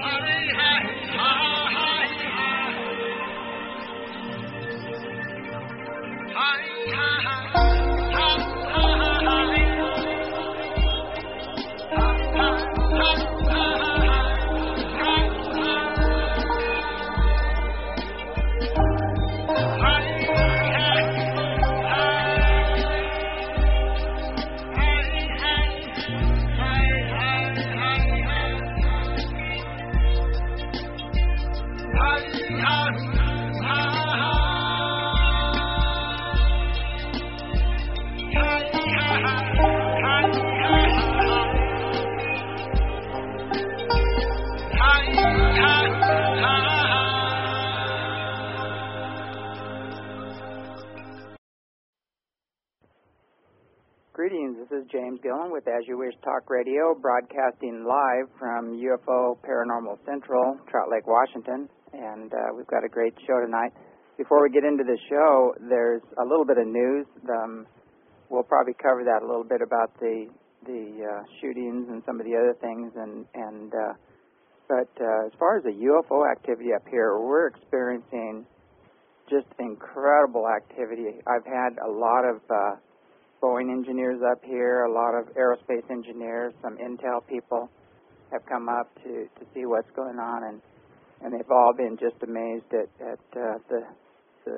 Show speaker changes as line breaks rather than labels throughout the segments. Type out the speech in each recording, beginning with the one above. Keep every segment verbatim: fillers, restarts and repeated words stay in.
Greetings, this is James Gillen with As You Wish Talk Radio, broadcasting live from U F O Paranormal Central, Trout Lake, Washington, and uh, we've got a great show tonight. Before we get into the show, there's a little bit of news. Um, we'll probably cover that a little bit about the the uh, shootings and some of the other things, and, and uh, but uh, as far as the U F O activity up here, we're experiencing just incredible activity. I've had a lot of uh, Boeing engineers up here, a lot of aerospace engineers, some Intel people have come up to, to see what's going on, and, and they've all been just amazed at, at uh, the, the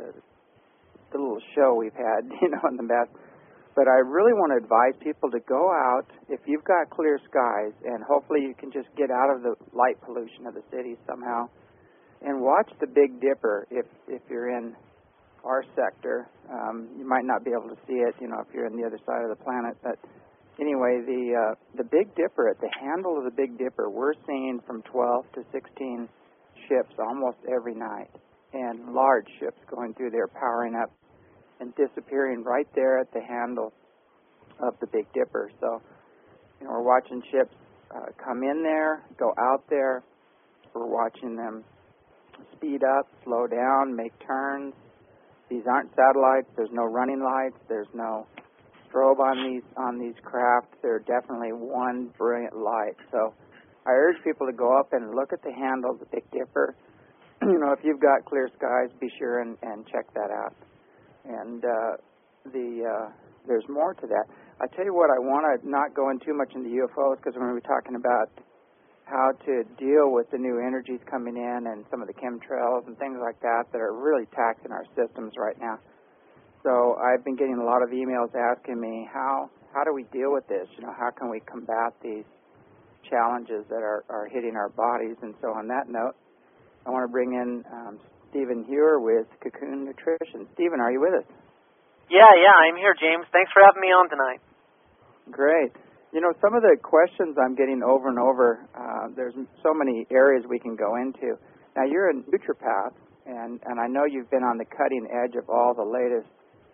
the little show we've had, you know, in the best. But I really want to advise people to go out, if you've got clear skies, and hopefully you can just get out of the light pollution of the city somehow, and watch the Big Dipper if, if you're in our sector. Um, you might not be able to see it, you know, if you're on the other side of the planet. But anyway, the uh, the Big Dipper, at the handle of the Big Dipper, we're seeing from twelve to sixteen ships almost every night, and large ships going through there, powering up and disappearing right there at the handle of the Big Dipper. So, you know, we're watching ships uh, come in there, go out there. We're watching them speed up, slow down, make turns. These aren't satellites. There's no running lights. There's no strobe on these on these craft. They're definitely one brilliant light. So I urge people to go up and look at the handle of the Big Dipper. You know, if you've got clear skies, be sure and, and check that out. And uh, the uh, there's more to that. I tell you what, I want to not go in too much into U F Os, because we're going to be talking about how to deal with the new energies coming in and some of the chemtrails and things like that that are really taxing our systems right now. So I've been getting a lot of emails asking me, how how do we deal with this? You know, how can we combat these challenges that are, are hitting our bodies? And so on that note, I want to bring in um, Stephen Hewer with Cocoon Nutrition. Stephen, are you with us?
Yeah, yeah, I'm here, James. Thanks for having me on tonight.
Great. You know, some of the questions I'm getting over and over, uh, there's so many areas we can go into. Now, you're a naturopath, and, and I know you've been on the cutting edge of all the latest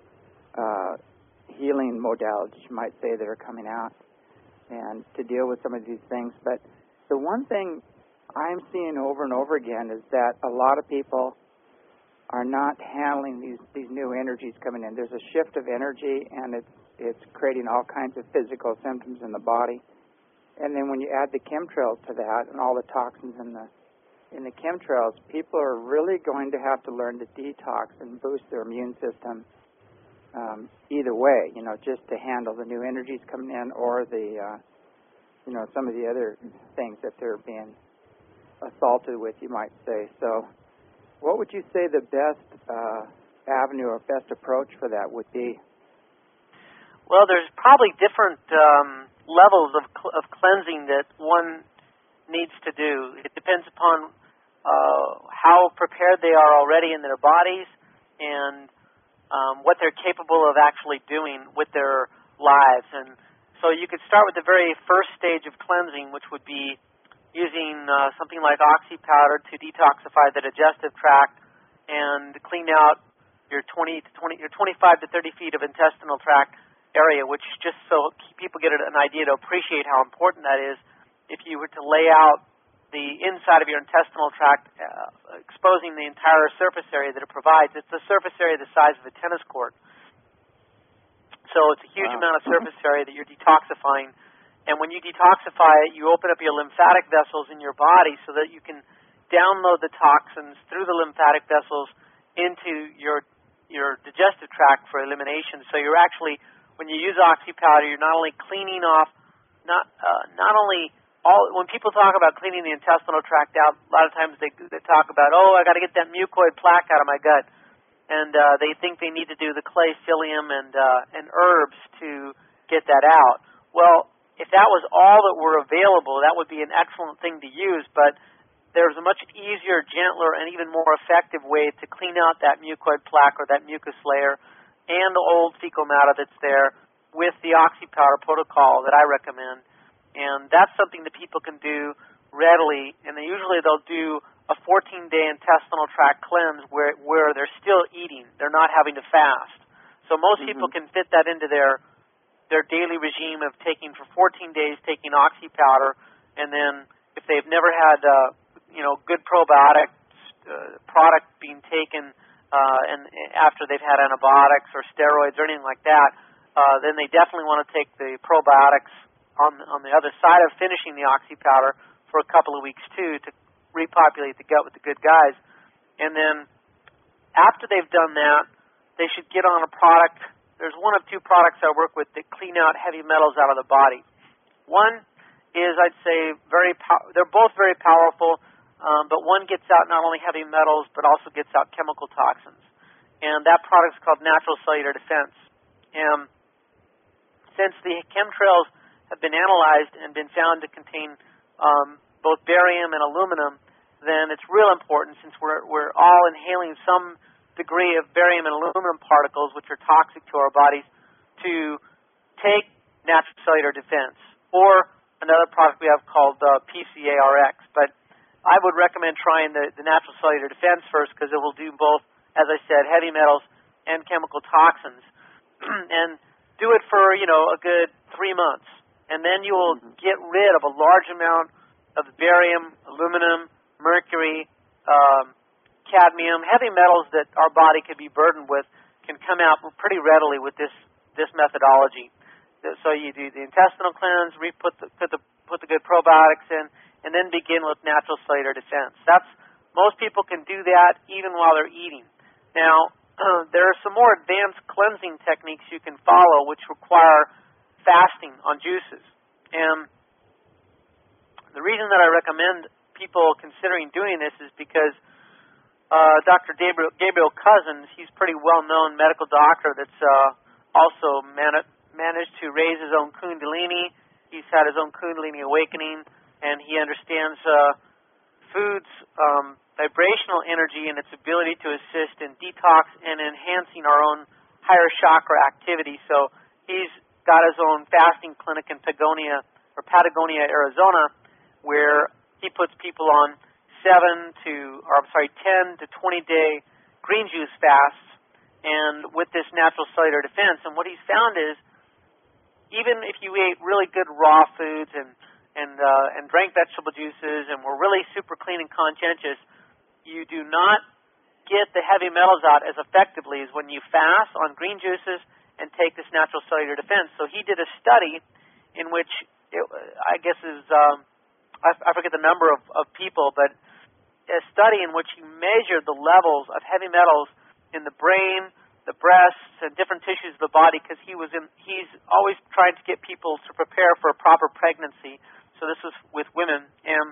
uh, healing modalities, you might say, that are coming out, and to deal with some of these things. But the one thing I'm seeing over and over again is that a lot of people are not handling these, these new energies coming in. There's a shift of energy, and it's It's creating all kinds of physical symptoms in the body. And then when you add the chemtrails to that and all the toxins in the in the chemtrails, people are really going to have to learn to detox and boost their immune system um, either way, you know, just to handle the new energies coming in, or the, uh, you know, some of the other things that they're being assaulted with, you might say. So what would you say the best uh, avenue or best approach for that would be?
Well, there's probably different um, levels of, cl- of cleansing that one needs to do. It depends upon uh, how prepared they are already in their bodies and um, what they're capable of actually doing with their lives. And so you could start with the very first stage of cleansing, which would be using uh, something like oxy powder to detoxify the digestive tract and clean out your twenty to twenty, your twenty-five to thirty feet of intestinal tract area, which, just so people get an idea to appreciate how important that is, if you were to lay out the inside of your intestinal tract, uh, exposing the entire surface area that it provides, it's a surface area the size of a tennis court. So it's a huge
wow.
amount of surface area that you're detoxifying, And when you detoxify it, you open up your lymphatic vessels in your body so that you can download the toxins through the lymphatic vessels into your your digestive tract for elimination. So you're actually, when you use Oxy powder, you're not only cleaning off, not uh, not only all. When people talk about cleaning the intestinal tract out, a lot of times they they talk about, oh, I got to get that mucoid plaque out of my gut, and uh, they think they need to do the clay psyllium and uh, and herbs to get that out. Well, if that was all that were available, that would be an excellent thing to use, but there's a much easier, gentler, and even more effective way to clean out that mucoid plaque or that mucus layer and the old fecal matter that's there with the Oxy powder protocol that I recommend. And that's something that people can do readily, and they usually they'll do a fourteen-day intestinal tract cleanse where, where they're still eating. They're not having to fast. So most mm-hmm. people can fit that into their their daily regime of taking for fourteen days, taking Oxy powder, and then if they've never had, uh, you know, good probiotic uh, product being taken, uh, and after they've had antibiotics or steroids or anything like that, uh, then they definitely want to take the probiotics on on the other side of finishing the Oxy powder for a couple of weeks too to repopulate the gut with the good guys, and then after they've done that, they should get on a product. There's one of two products I work with that clean out heavy metals out of the body. One is, I'd say, very pow- they're both very powerful, um, but one gets out not only heavy metals, but also gets out chemical toxins. And that product is called Natural Cellular Defense. And since the chemtrails have been analyzed and been found to contain um, both barium and aluminum, then it's real important, since we're, we're all inhaling some degree of barium and aluminum particles, which are toxic to our bodies, to take Natural Cellular Defense, or another product we have called uh, P C A R X. But I would recommend trying the, the Natural Cellular Defense first, because it will do both, as I said, heavy metals and chemical toxins. And do it for, you know, a good three months. And then you will mm-hmm. get rid of a large amount of barium, aluminum, mercury, um, cadmium, heavy metals that our body could be burdened with can come out pretty readily with this this methodology. So you do the intestinal cleanse, re- put the put the put the good probiotics in, and then begin with Natural Cellular Defense. That's most people can do that even while they're eating. Now uh, there are some more advanced cleansing techniques you can follow, which require fasting on juices. And the reason that I recommend people considering doing this is because Uh, Doctor Gabriel, Gabriel Cousens, he's a pretty well-known medical doctor that's uh, also man- managed to raise his own Kundalini. He's had his own Kundalini awakening, and he understands uh, food's um, vibrational energy and its ability to assist in detox and enhancing our own higher chakra activity. So he's got his own fasting clinic in Patagonia, or Patagonia, Arizona, where he puts people on seven to, or I'm sorry, ten to twenty day green juice fasts, and with this Natural Cellular Defense. And what he's found is, even if you ate really good raw foods and and uh, and drank vegetable juices and were really super clean and conscientious, you do not get the heavy metals out as effectively as when you fast on green juices and take this Natural Cellular Defense. So he did a study in which, it, I guess is, um, I, I forget the number of, of people, but a study in which he measured the levels of heavy metals in the brain, the breasts, and different tissues of the body, because he was in, he's always trying to get people to prepare for a proper pregnancy. So this was with women, and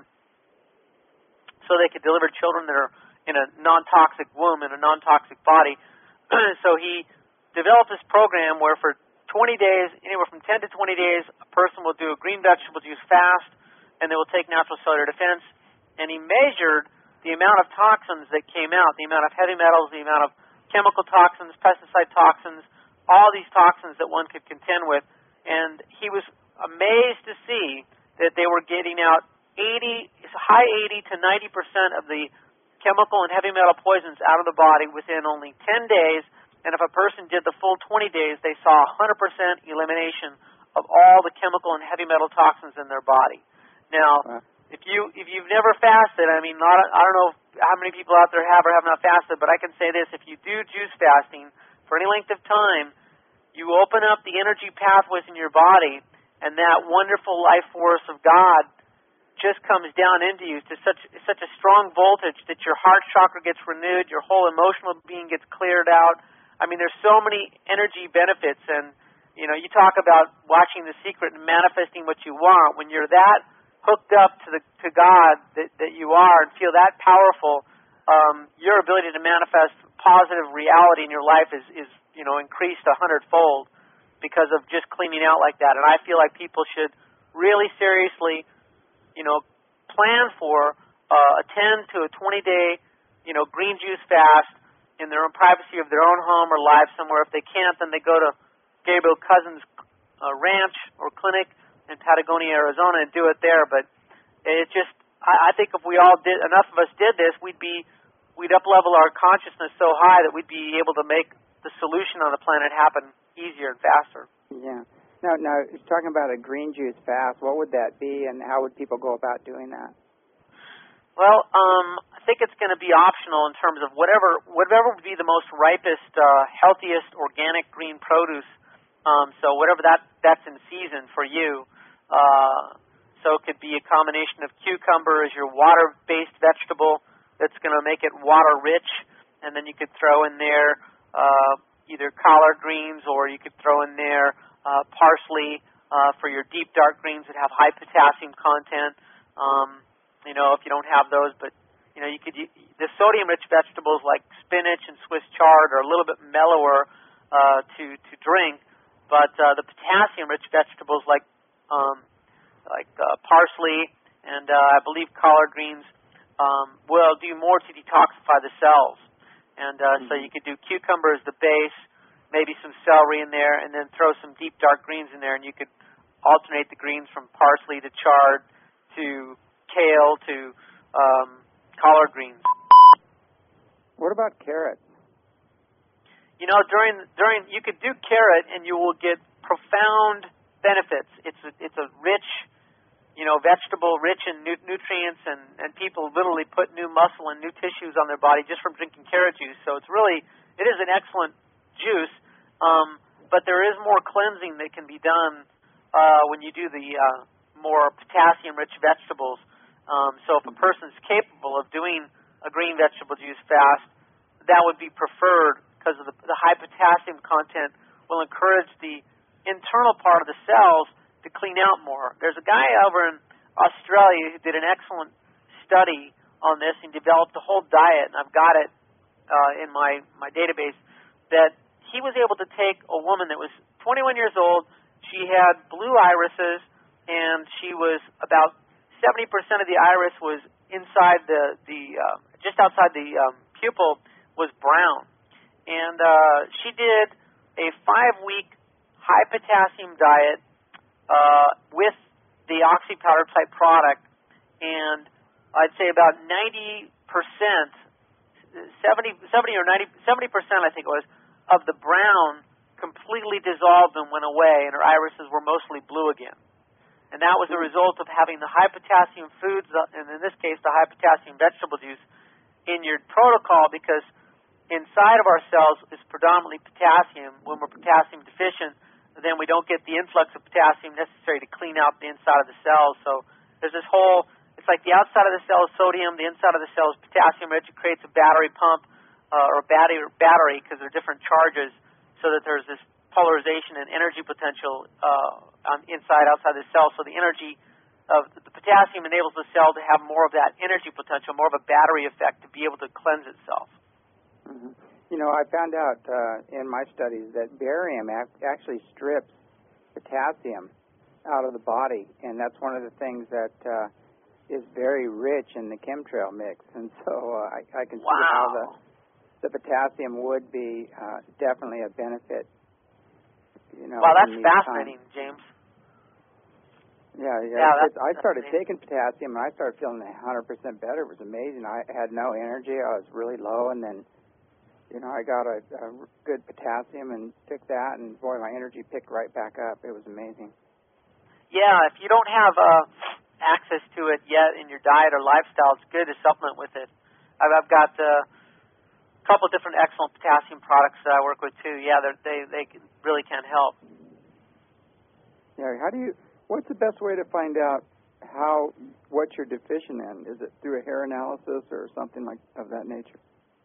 so they could deliver children that are in a non-toxic womb, in a non-toxic body. So he developed this program where for twenty days, anywhere from ten to twenty days, a person will do a green vegetable juice fast, and they will take Natural Cellular Defense. And he measured the amount of toxins that came out, the amount of heavy metals, the amount of chemical toxins, pesticide toxins, all these toxins that one could contend with. And he was amazed to see that they were getting out eighty, high eighty to ninety percent of the chemical and heavy metal poisons out of the body within only ten days. And if a person did the full twenty days, they saw one hundred percent elimination of all the chemical and heavy metal toxins in their body. Now, If you if you've never fasted, I mean, not, I don't know how many people out there have or have not fasted, but I can say this: if you do juice fasting for any length of time, you open up the energy pathways in your body, and that wonderful life force of God just comes down into you to such such a strong voltage that your heart chakra gets renewed, your whole emotional being gets cleared out. I mean, there's so many energy benefits, and you know, you talk about watching The Secret and manifesting what you want. When you're that hooked up to the to God that, that you are and feel that powerful, um, your ability to manifest positive reality in your life is, is you know, increased a hundredfold because of just cleaning out like that. And I feel like people should really seriously, you know, plan for uh, a ten to a twenty day, you know, green juice fast in their own privacy of their own home or live somewhere. If they can't, then they go to Gabriel Cousins' uh, ranch or clinic in Patagonia, Arizona, and do it there. But it just, I, I think if we all did, enough of us did this, we'd be, we'd up-level our consciousness so high that we'd be able to make the solution on the planet happen easier and faster.
Yeah. Now, now, talking about a green juice fast, what would that be, and how would people go about doing that?
Well, um, I think it's going to be optional in terms of whatever whatever would be the most ripest, uh, healthiest organic green produce. Um, so whatever that that's in season for you. Uh, so it could be a combination of cucumber as your water-based vegetable that's going to make it water-rich, and then you could throw in there uh, either collard greens, or you could throw in there uh, parsley uh, for your deep dark greens that have high potassium content. Um, You know, if you don't have those, but you know, you could the sodium-rich vegetables like spinach and Swiss chard are a little bit mellower uh, to to drink, but uh, the potassium-rich vegetables like um, like uh, parsley and uh, I believe collard greens um, will do more to detoxify the cells. And uh, mm-hmm. so you could do cucumber as the base, maybe some celery in there, and then throw some deep dark greens in there, and you could alternate the greens from parsley to chard to kale to um, collard greens.
What about carrots?
You know, during during you could do carrot, and you will get profound benefits. It's a, it's a rich, you know, vegetable, rich in nu- nutrients, and and people literally put new muscle and new tissues on their body just from drinking carrot juice. So it's really it is an excellent juice, um, but there is more cleansing that can be done uh, when you do the uh, more potassium-rich vegetables. Um, so if a person's capable of doing a green vegetable juice fast, that would be preferred because of the, the high potassium content will encourage the internal part of the cells to clean out more. There's a guy over in Australia who did an excellent study on this and developed a whole diet, and I've got it uh, in my, my database, that he was able to take a woman that was twenty-one years old. She had blue irises, and she was about seventy percent of the iris was inside the, the uh, just outside the um, pupil was brown. And uh, she did a five-week high-potassium diet uh, with the oxy powder type product, and I'd say about ninety percent, seventy, seventy or ninety, seventy percent I think it was, of the brown completely dissolved and went away, and her irises were mostly blue again. And that was a result of having the high-potassium foods, and in this case, the high-potassium vegetable juice, in your protocol, because inside of our cells is predominantly potassium. When we're potassium deficient, then we don't get the influx of potassium necessary to clean out the inside of the cells. So there's this whole, it's like the outside of the cell is sodium, the inside of the cell is potassium-rich. It creates a battery pump uh, or battery, battery because they're different charges, so that there's this polarization and energy potential uh, on inside, outside the cell. So the energy of the potassium enables the cell to have more of that energy potential, more of a battery effect to be able to cleanse itself.
Mm-hmm. You know, I found out uh, in my studies that barium ac- actually strips potassium out of the body, and that's one of the things that uh, is very rich in the chemtrail mix. And so uh, I, I can
wow.
see how the, the potassium would be uh, definitely a benefit. You know,
wow, that's fascinating, times. James.
Yeah, yeah.
yeah that's,
I started
that's
taking potassium, and I started feeling one hundred percent better. It was amazing. I had no energy. I was really low, and then, you know, I got a, a good potassium and took that, and, boy, my energy picked right back up. It was amazing.
Yeah, if you don't have uh, access to it yet in your diet or lifestyle, it's good to supplement with it. I've, I've got... Uh, couple of different excellent potassium products that I work with too. Yeah, they they can, really can help.
Yeah, how do you what's the best way to find out how what you're deficient in? Is it through a hair analysis or something like of that nature?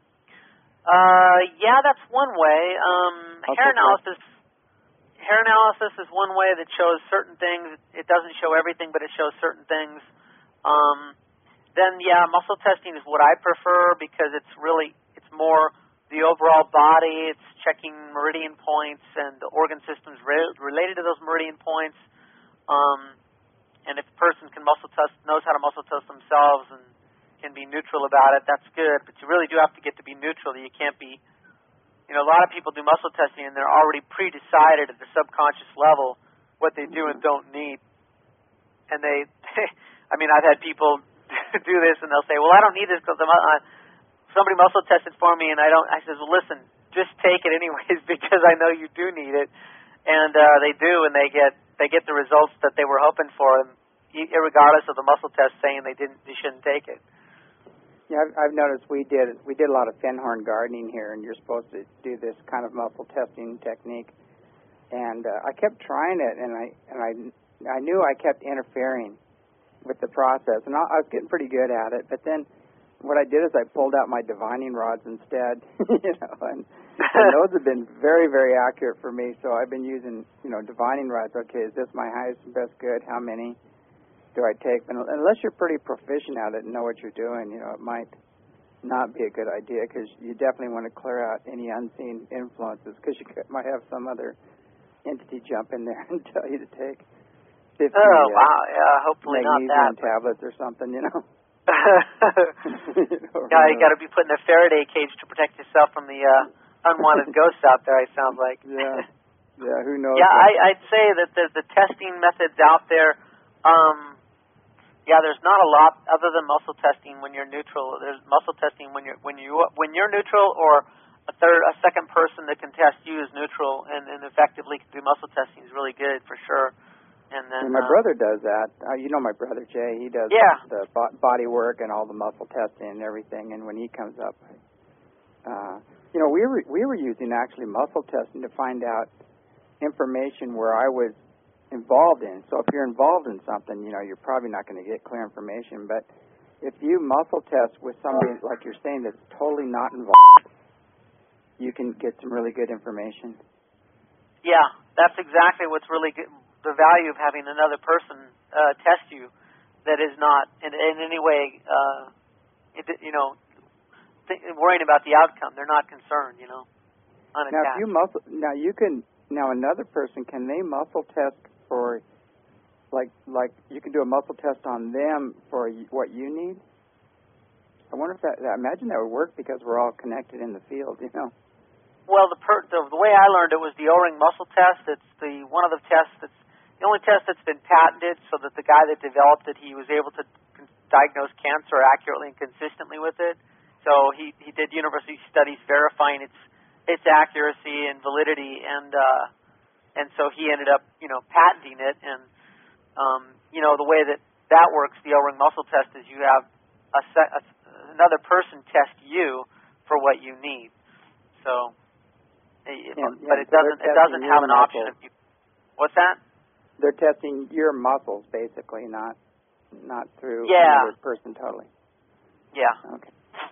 Uh, yeah, that's one way. Um, hair
Okay.
analysis. Hair analysis is one way that shows certain things. It doesn't show everything, but it shows certain things. Um, then, yeah, muscle testing is what I prefer because it's really it's more the overall body. It's checking meridian points and the organ systems re- related to those meridian points. Um, and if a person can muscle test, knows how to muscle test themselves, and can be neutral about it, that's good. But you really do have to get to be neutral. You can't be, you know, a lot of people do muscle testing and they're already pre-decided at the subconscious level what they do and don't need. And they, I mean, I've had people do this and they'll say, well, I don't need this because I'm, uh, somebody muscle tested for me and I don't, I says, well, listen, just take it anyways because I know you do need it. And uh, they do, and they get they get the results that they were hoping for, regardless of the muscle test saying they didn't, they shouldn't take it.
Yeah, I've, I've noticed we did we did a lot of finhorn gardening here, and you're supposed to do this kind of muscle testing technique. And uh, I kept trying it, and I and I I knew I kept interfering with the process, and I, I was getting pretty good at it. But then what I did is I pulled out my divining rods instead, you know, and, and those have been very very accurate for me. So I've been using you know divining rods. Okay, is this my highest and best good? How many do I take? And unless you're pretty proficient at it and know what you're doing, you know, it might not be a good idea because you definitely want to clear out any unseen influences because you could, might have some other entity jump in there and tell you to take fifty
oh,
uh,
wow, yeah, hopefully not
magnesium
that.
tablets or something, you know.
you know yeah, you got to be put in a Faraday cage to protect yourself from the uh, unwanted ghosts out there, it sounds like.
yeah, yeah, who knows?
Yeah, I, I'd say that the, the testing methods out there, um, yeah, there's not a lot other than muscle testing when you're neutral. There's muscle testing when you're when you when you're neutral, or a third, a second person that can test you as neutral and, and effectively can do muscle testing is really good for sure. And then
and my
uh,
brother does that. Uh, you know my brother Jay. He does
yeah.
the bo- body work and all the muscle testing and everything. And when he comes up, uh, you know, we were we were using actually muscle testing to find out information where I was involved in. So if you're involved in something, you know, you're probably not going to get clear information. But if you muscle test with somebody, like you're saying, that's totally not involved, you can get some really good information.
Yeah, that's exactly what's really good. The value of having another person uh, test you that is not in, in any way, uh, it, you know, th- worrying about the outcome. They're not concerned, you know, unattached.
Now, if you muscle, now you can, now another person, can they muscle test for, like, like you can do a muscle test on them for what you need? I wonder if that, I imagine that would work because we're all connected in the field, you know.
Well, the, per, the the way I learned it was the O-ring muscle test. It's the one of the tests that's the only test that's been patented, so that the guy that developed it, he was able to con- diagnose cancer accurately and consistently with it. So he he did university studies verifying its its accuracy and validity, and uh, and so he ended up you know patenting it. And um, you know the way that that works, the O-ring muscle test, is you have a, se- a another person test you for what you need. So. It,
Yeah,
but
yeah,
it
so
doesn't. It doesn't have an option. If you, what's that?
They're testing your muscles, basically, not not through
Yeah.
another person totally.
Yeah.
Okay.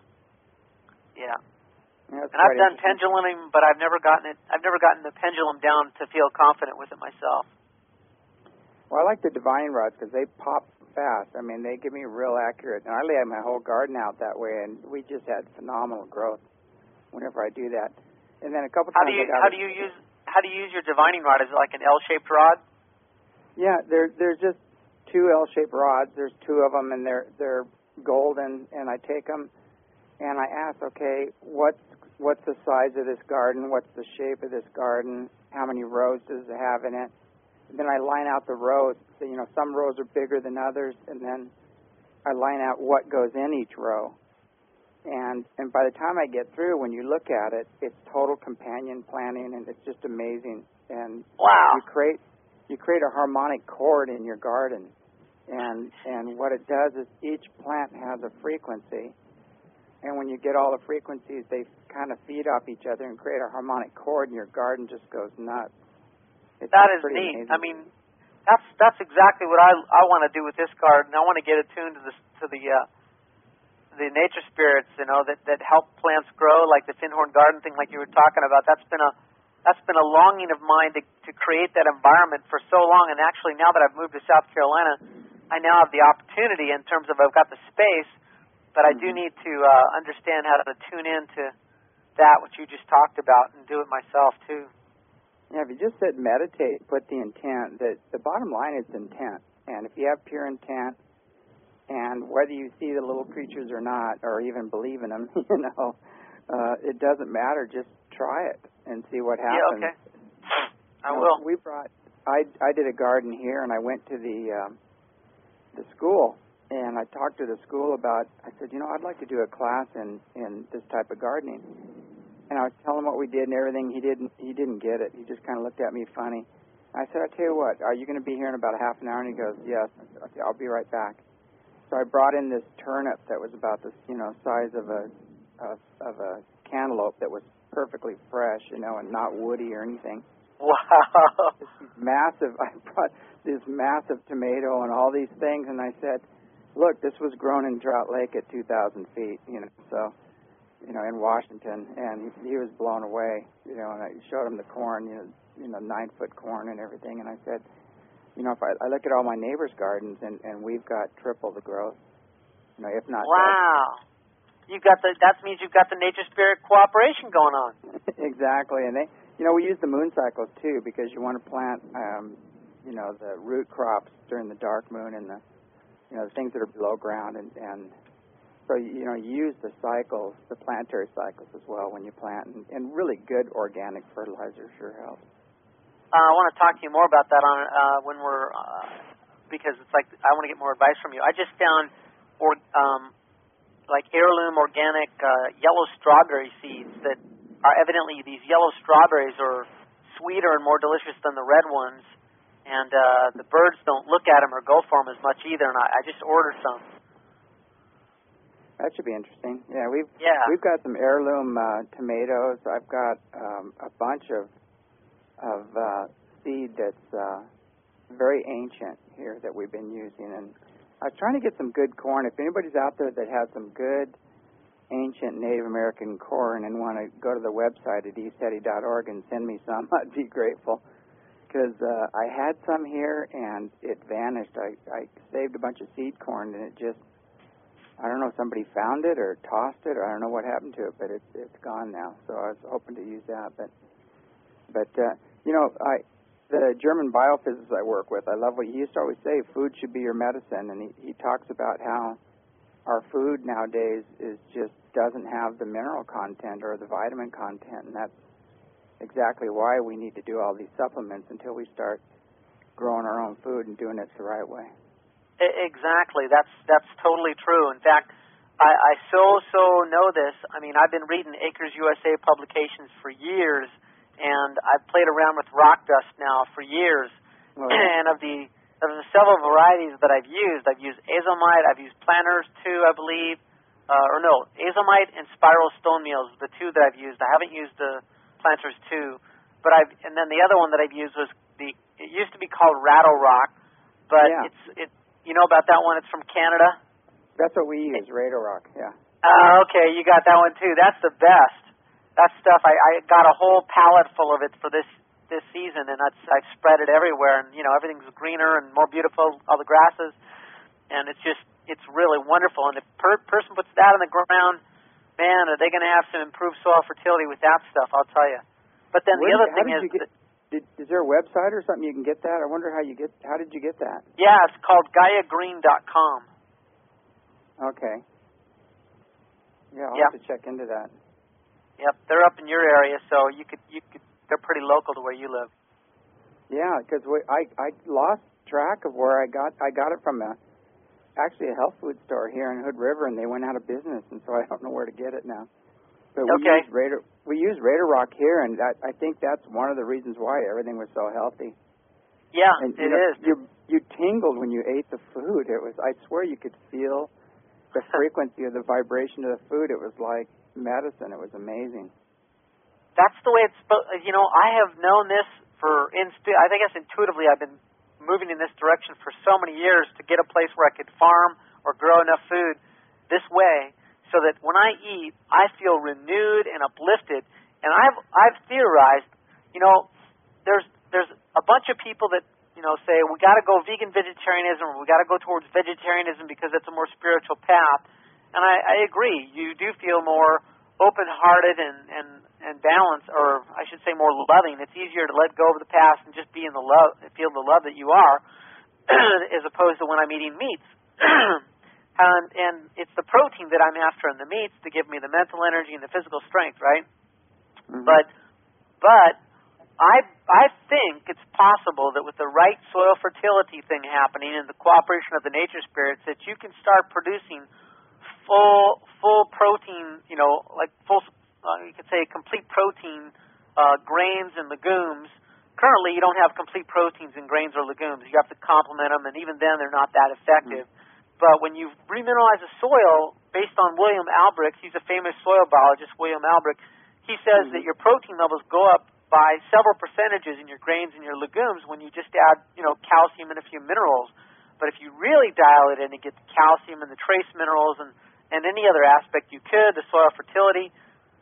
Yeah.
Yeah, that's
And I've
quite
done
interesting.
penduluming, but I've never gotten it. I've never gotten the pendulum down to feel confident with it myself.
Well, I like the divining rods because they pop fast. I mean, they give me real accurate. And I lay my whole garden out that way, and we just had phenomenal growth whenever I do that. And then a couple
How
times
do you
I got
how
it.
do you use how do you use your divining rod? Is it like an L-shaped rod?
Yeah, there, there's just two L-shaped rods. There's two of them, and they're they're golden. And I take them, and I ask, okay, what's what's the size of this garden? What's the shape of this garden? How many rows does it have in it? And then I line out the rows. So, you know, some rows are bigger than others, and then I line out what goes in each row. And and by the time I get through, when you look at it, it's total companion planting, and it's just amazing. And
Wow.
you create you create a harmonic chord in your garden, and and what it does is each plant has a frequency, and when you get all the frequencies, they kind of feed off each other and create a harmonic chord, and your garden just goes nuts. It's
That is
pretty
neat.
amazing.
I mean, That's that's exactly what I I want to do with this garden. I want to get attuned to the to the uh, the nature spirits, you know, that, that help plants grow, like the Tinhorn Garden thing, like you were talking about. That's been a that's been a longing of mine to to create that environment for so long. And actually, now that I've moved to South Carolina, I now have the opportunity in terms of I've got the space, but I do need to uh, understand how to tune into that, which you just talked about, and do it myself too.
Yeah, if you just sit and meditate, put the intent, that the bottom line is intent. And if you have pure intent, and whether you see the little creatures or not, or even believe in them, you know, uh, it doesn't matter. Just try it and see what happens.
Yeah, okay. I
you know,
will.
We brought, I, I did a garden here, and I went to the, um, the school, and I talked to the school about, I said, you know, I'd like to do a class in, in this type of gardening. And I was telling him what we did and everything. He didn't. He didn't get it. He just kind of looked at me funny. I said, "I tell you what. Are you going to be here in about a half an hour?" And he goes, "Yes." I said, "Okay, I'll be right back." So I brought in this turnip that was about the you know size of a of, of a cantaloupe that was perfectly fresh, you know, and not woody or anything.
Wow.
This massive. I brought this massive tomato and all these things, and I said, "Look, this was grown in Trout Lake at two thousand feet, you know." So. you know, in Washington, and he, he was blown away, you know, and I showed him the corn, you know, you know, nine-foot corn and everything, and I said, you know, if I, I look at all my neighbors' gardens, and, and we've got triple the growth, you know, if not
wow. You got the, that means you've got the nature spirit cooperation going on.
Exactly, and they, you know, we use the moon cycles, too, because you want to plant, um, you know, the root crops during the dark moon and the, you know, the things that are below ground, and, and so, you know, you use the cycles, the planetary cycles as well when you plant, and, and really good organic fertilizer sure helps.
Uh, I want to talk to you more about that on uh, when we're, uh, because it's like I want to get more advice from you. I just found, or, um, like heirloom organic uh, yellow strawberry seeds that are evidently, these yellow strawberries are sweeter and more delicious than the red ones, and uh, the birds don't look at them or go for them as much either, and I, I just ordered some.
That should be interesting. Yeah, we've
yeah.
we've got some heirloom uh, tomatoes. I've got um, a bunch of of uh, seed that's uh, very ancient here that we've been using, and I was trying to get some good corn. If anybody's out there that has some good ancient Native American corn and want to go to the website at east hetty dot org and send me some, I'd be grateful. Because uh, I had some here and it vanished. I, I saved a bunch of seed corn and it just, I don't know, somebody found it or tossed it, or I don't know what happened to it, but it's it's gone now. So I was hoping to use that, but but uh, you know, I the German biophysicist I work with, I love what he used to always say: food should be your medicine. And he he talks about how our food nowadays is just doesn't have the mineral content or the vitamin content, and that's exactly why we need to do all these supplements until we start growing our own food and doing it the right way.
Exactly. That's that's totally true. In fact, I, I so, so know this. I mean, I've been reading Acres U S A publications for years, and I've played around with rock dust now for years. Oh, yeah. And of the, of the several varieties that I've used, I've used azomite, I've used planters too, I believe. Uh, or no, azomite and spiral stone meals, the two that I've used. I haven't used the planters too. But I've, and then the other one that I've used was the, it used to be called Rattle Rock, but
yeah.
it's, it, you know about that one? It's from Canada.
That's what we use, Radar Rock, yeah.
Uh, okay, you got that one too. That's the best. That stuff, I, I got a whole pallet full of it for this this season, and that's, I've spread it everywhere, and, you know, everything's greener and more beautiful, all the grasses, and it's just, it's really wonderful. And if a per- person puts that in the ground, man, are they going to have some improved soil fertility with that stuff, I'll tell you. But then
Where
the other
did,
thing is...
Did, Did, is there a website or something you can get that? I wonder how you get. How did you get that?
Yeah, it's called Gaia Green dot com.
Okay. Yeah, I'll
yep.
have to check into that.
Yep, they're up in your area, so you could you could. They're pretty local to where you live.
Yeah, because I I lost track of where I got. I got it from a actually a health food store here in Hood River, and they went out of business, and so I don't know where to get it now. But we
okay.
use Radar, we use Radar Rock here, and that, I think that's one of the reasons why everything was so healthy.
Yeah,
and,
it
you know,
is.
You you tingled when you ate the food. It was, I swear, you could feel the frequency of the vibration of the food. It was like medicine. It was amazing.
That's the way it's. You know, I have known this for. I guess intuitively, I've been moving in this direction for so many years to get a place where I could farm or grow enough food this way so that when I eat, I feel renewed and uplifted. And I've I've theorized, you know, there's there's a bunch of people that, you know, say we got to go vegan vegetarianism or we got to go towards vegetarianism because it's a more spiritual path. And I, I agree. You do feel more open-hearted and, and, and balanced, or I should say more loving. It's easier to let go of the past and just be in the love, feel the love that you are, as opposed to when I'm eating meats. and, and it's the protein that I'm after in the meats to give me the mental energy and the physical strength, right? Mm-hmm. But but I I think it's possible that with the right soil fertility thing happening and the cooperation of the nature spirits, that you can start producing full full protein, you know, like full, uh, you could say complete protein uh, grains and legumes. Currently, you don't have complete proteins in grains or legumes. You have to complement them, and even then, they're not that effective. Mm-hmm. But when you remineralize the soil, based on William Albrecht, he's a famous soil biologist, William Albrecht, he says mm-hmm. that your protein levels go up by several percentages in your grains and your legumes when you just add, you know, calcium and a few minerals. But if you really dial it in and get the calcium and the trace minerals and, and any other aspect you could, the soil fertility,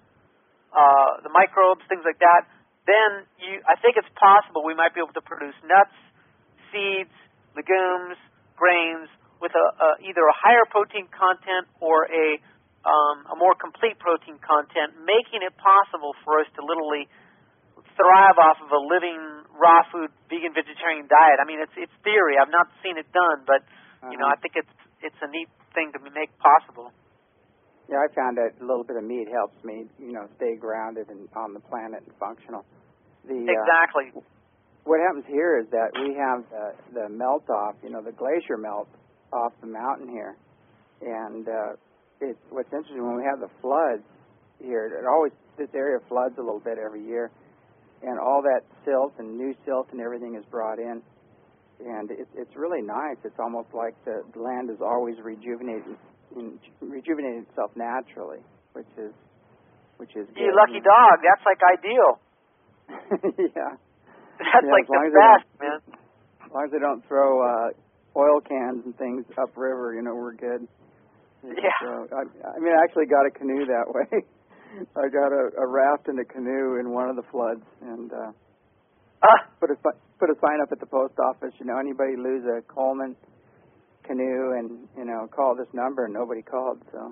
uh, the microbes, things like that, then you, I think it's possible we might be able to produce nuts, seeds, legumes, grains with a, a, either a higher protein content or a, um, a more complete protein content, making it possible for us to literally thrive off of a living raw food vegan vegetarian diet. I mean, it's it's theory. I've not seen it done, but uh-huh. you know, I think it's it's a neat thing to make possible.
Yeah, I found that a little bit of meat helps me, you know, stay grounded and on the planet and functional. The,
exactly.
Uh, what happens here is that we have the, the melt off, you know, the glacier melt off the mountain here, and uh, it's what's interesting when we have the floods here. It always this area floods a little bit every year. And all that silt and new silt and everything is brought in, and it, it's really nice. It's almost like the land is always rejuvenating, rejuvenating itself naturally, which is, which is.
You lucky dog. That's like ideal.
yeah.
That's
yeah,
like the best, man.
As long as they don't throw uh, oil cans and things upriver, you know, we're good.
Yeah.
So, I, I mean, I actually got a canoe that way. I got a, a raft and a canoe in one of the floods, and uh,
uh,
put a put a sign up at the post office. You know, anybody lose a Coleman canoe, and you know, call this number, and nobody called. So,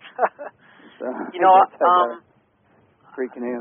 so
you know, um,
free canoe.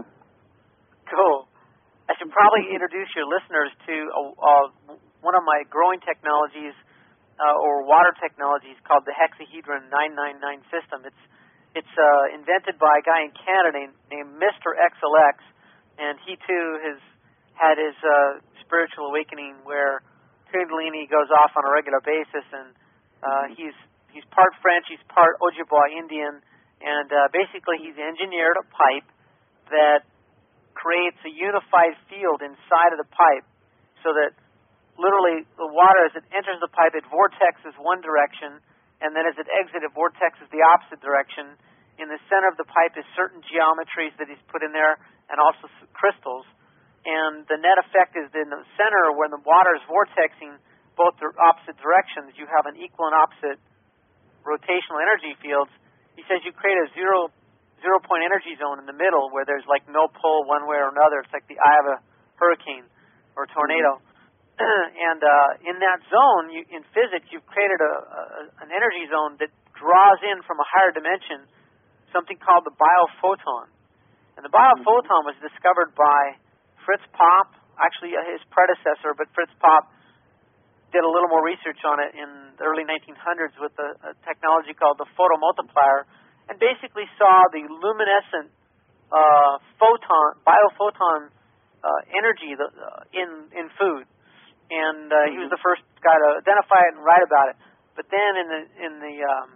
Cool. I should probably introduce your listeners to uh, uh, one of my growing technologies uh, or water technologies called the Hexahedron nine nine nine system. It's It's uh, invented by a guy in Canada named, named Mister X L X, and he too has had his uh, spiritual awakening where Kundalini goes off on a regular basis, and uh, he's he's part French, he's part Ojibwa Indian, and uh, basically he's engineered a pipe that creates a unified field inside of the pipe, so that literally the water as it enters the pipe, it vortexes one direction, and then as it exits, it vortexes the opposite direction. In the center of the pipe is certain geometries that he's put in there, and also crystals. And the net effect is in the center, when the water is vortexing both the opposite directions, you have an equal and opposite rotational energy fields. He says you create a zero zero point energy zone in the middle where there's like no pull one way or another. It's like the eye of a hurricane or a tornado. And uh, in that zone, you, in physics, you've created a, a, an energy zone that draws in from a higher dimension something called the biophoton. And the biophoton was discovered by Fritz Popp, actually his predecessor, but Fritz Popp did a little more research on it in the early nineteen hundreds with a, a technology called the photomultiplier, and basically saw the luminescent uh, photon, biophoton uh, energy the, uh, in in food. And uh, he was the first guy to identify it and write about it. But then in the in the um,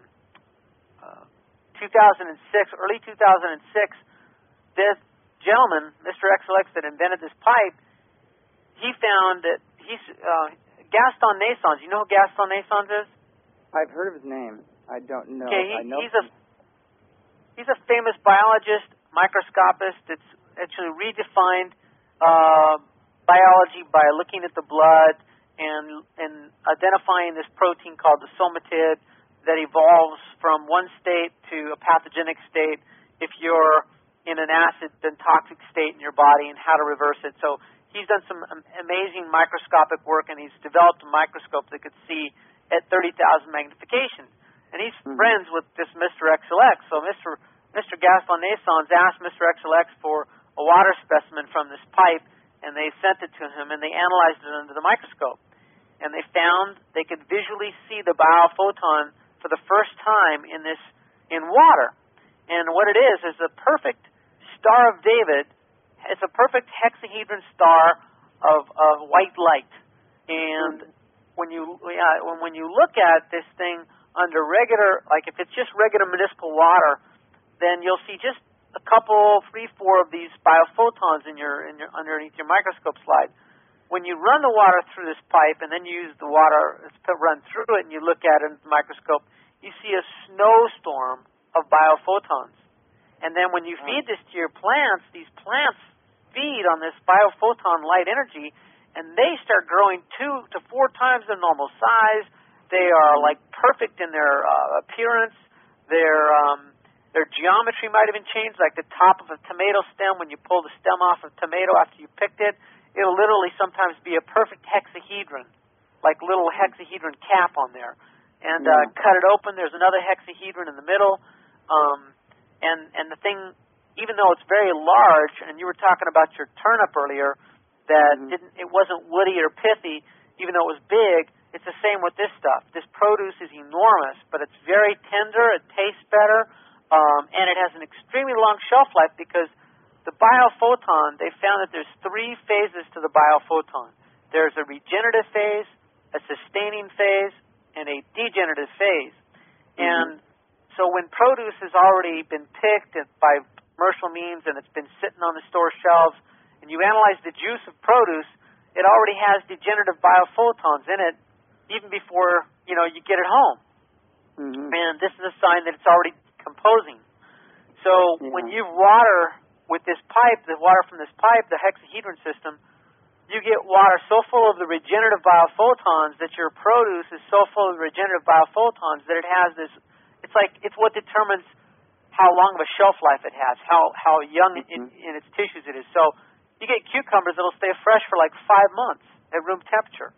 uh, two thousand six, early two thousand six, this gentleman, Mister X L X, that invented this pipe, he found that he's uh, Gaston Naessens. You know who Gaston Naessens is?
I've heard of his name. I don't know.
Okay, he,
I know
he's a he's a famous biologist, microscopist. That's actually redefined Uh, biology by looking at the blood and and identifying this protein called the somatid that evolves from one state to a pathogenic state if you're in an acid and toxic state in your body, and how to reverse it. So he's done some amazing microscopic work, and he's developed a microscope that could see at thirty thousand magnification. And he's mm-hmm. friends with this Mister X L X. So Mister Mister Gaston Naessens asked Mister X L X for a water specimen from this pipe, and they sent it to him, and they analyzed it under the microscope. And they found they could visually see the biophoton for the first time in this in water. And what it is is a perfect Star of David. It's a perfect hexahedron star of, of white light. And when you yeah, when when you look at this thing under regular, like if it's just regular municipal water, then you'll see just a couple, three, four of these biophotons in your in your underneath your microscope slide. When you run the water through this pipe and then you use the water to run through it and you look at it in the microscope, you see a snowstorm of biophotons. And then when you feed this to your plants, these plants feed on this biophoton light energy, and they start growing two to four times their normal size. They are like perfect in their uh, appearance. Their um, their geometry might even change, like the top of a tomato stem. When you pull the stem off of a tomato after you picked it, it'll literally sometimes be a perfect hexahedron, like little hexahedron cap on there. And uh, cut it open, there's another hexahedron in the middle. Um, and and the thing, even though it's very large, and you were talking about your turnip earlier, that mm-hmm. didn't it wasn't woody or pithy, even though it was big. It's the same with this stuff. This produce is enormous, but it's very tender. It tastes better, um, and it has an extremely long shelf life because the biophoton. They found that there's three phases to the biophoton. There's a regenerative phase, a sustaining phase, and a degenerative phase. Mm-hmm. And so when produce has already been picked by commercial means and it's been sitting on the store shelves, and you analyze the juice of produce, it already has degenerative biophotons in it even before, you know, you get it home. Mm-hmm. And this is a sign that it's already composing. So yeah. when you water with this pipe, the water from this pipe, the hexahedron system, you get water so full of the regenerative biophotons that your produce is so full of the regenerative biophotons that it has this, it's like, it's what determines how long of a shelf life it has, how, how young mm-hmm. in, in its tissues it is. So you get cucumbers that'll stay fresh for like five months at room temperature.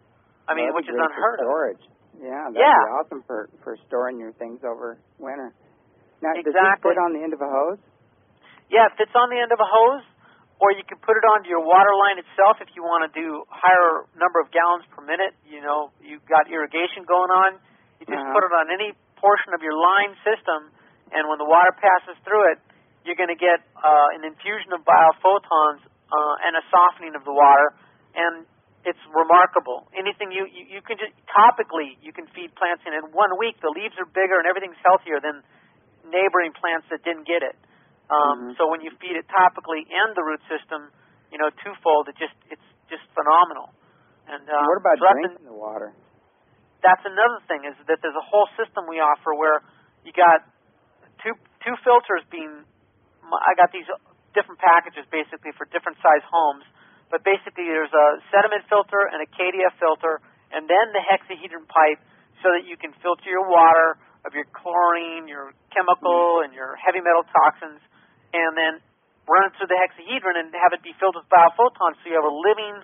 I mean,
that'd
which is unheard of.
Storage. Yeah, that'd
yeah.
be awesome for, for storing your things over winter. Now,
exactly.
does it fit on the end of a hose?
Yeah, it fits on the end of a hose, or you can put it onto your water line itself if you want to do higher number of gallons per minute. You know, you've got irrigation going on. You just uh-huh. put it on any portion of your line system, and when the water passes through it, you're going to get uh, an infusion of biophotons uh, and a softening of the water, and it's remarkable. Anything you, you, you can just, topically, you can feed plants in. In one week, the leaves are bigger and everything's healthier than neighboring plants that didn't get it. Um, mm-hmm. So when you feed it topically and the root system, you know, twofold, it just it's just phenomenal. And um,
what about
so
drinking the water?
That's another thing, is that there's a whole system we offer where you got two two filters being. I got these different packages basically for different size homes, but basically there's a sediment filter and a K D F filter, and then the hexahedron pipe, so that you can filter your water of your chlorine, your chemical, and your heavy metal toxins, and then run it through the hexahedron and have it be filled with biophotons, so you have a living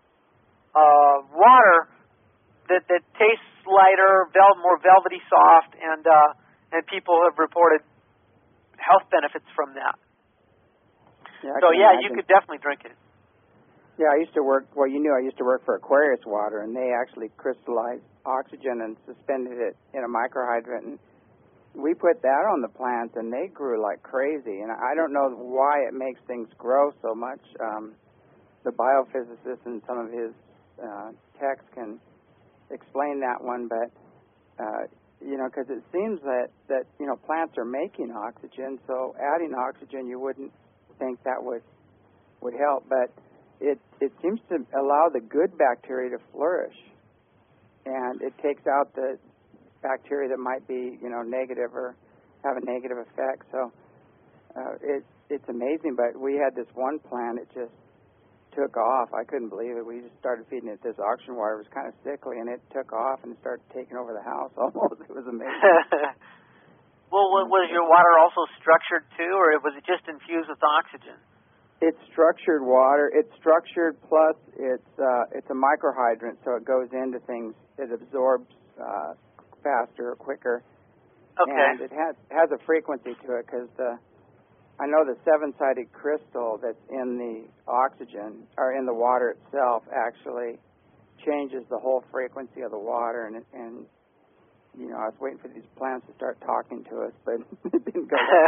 uh, water that that tastes lighter, vel- more velvety soft, and uh, and people have reported health benefits from that.
Yeah,
so yeah,
imagine.
You could definitely drink it.
Yeah, I used to work, well, you knew I used to work for Aquarius Water, and they actually crystallized oxygen and suspended it in a microhydrant. And we put that on the plants, and they grew like crazy. And I don't know why it makes things grow so much. Um, the biophysicist and some of his uh, texts can explain that one, but, uh, you know, because it seems that, that, you know, plants are making oxygen, so adding oxygen, you wouldn't think that would would help, but it it seems to allow the good bacteria to flourish, and it takes out the bacteria that might be, you know, negative or have a negative effect. So uh, it it's amazing. But we had this one plant; it just took off. I couldn't believe it. We just started feeding it this oxygen water. It was kind of sickly, and it took off and started taking over the house almost. It was amazing.
Well, was your water also structured too, or was it just infused with oxygen?
It's structured water. It's structured, plus it's uh, it's a microhydrant, so it goes into things. It absorbs uh, faster, quicker.
Okay.
And it has has a frequency to it, because the I know the seven-sided crystal that's in the oxygen or in the water itself actually changes the whole frequency of the water, and and you know, I was waiting for these plants to start talking to us, but it didn't go that